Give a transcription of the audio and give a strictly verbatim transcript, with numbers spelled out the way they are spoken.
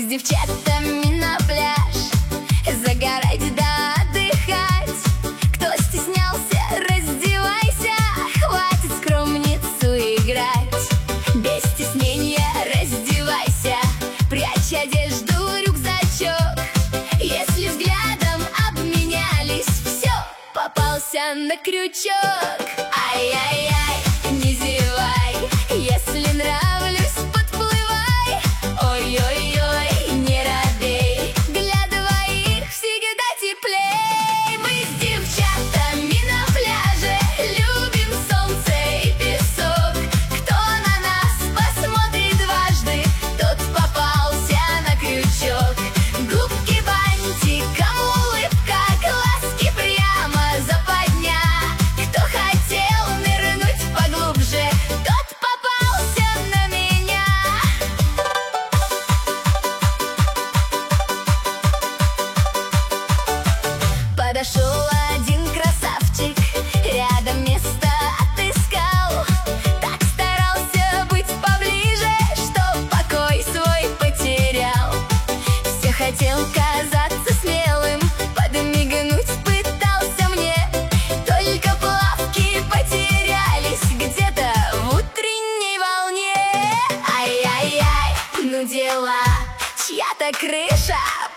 девчатами на пляж, загорать да отдыхать. Кто стеснялся, раздевайся, хватит скромницу играть. Без стеснения раздевайся, прячь одежду, рюкзачок. Если взглядом обменялись, все, попался на крючок. Ай-яй-яй, не зевай, если нравлюсь, подплывай. Ой-ой-ой, не робей, для двоих всегда теплей. Мы с девчатами на пляже любим солнце и песок. Кто на нас посмотрит дважды, тот попался на крючок. Губки бантиком, улыбка, глазки прямо западня. Кто хотел нырнуть поглубже, тот попался на меня. Подошел один красавчик, рядом место отыскал. Так старался быть поближе, что покой свой потерял. Все хотел казаться смелым, подмигнуть пытался мне. Только плавки потерялись где-то в утренней волне. Ай-яй-яй, ну дела, чья-то крыша